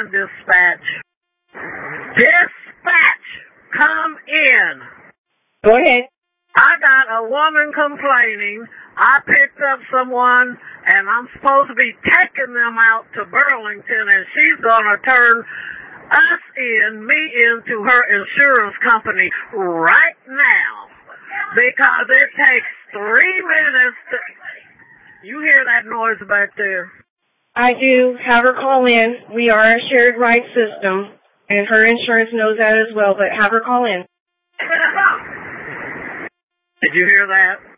in, dispatch. Dispatch, come in. Go ahead. I got a woman complaining. I picked up someone, and I'm supposed to be taking them out to Burlington, and she's going to turn me into her insurance company right now. Because it takes 3 minutes to... You hear that noise back there? I do. Have her call in. We are a shared ride system, and her insurance knows that as well, but have her call in. Did you hear that?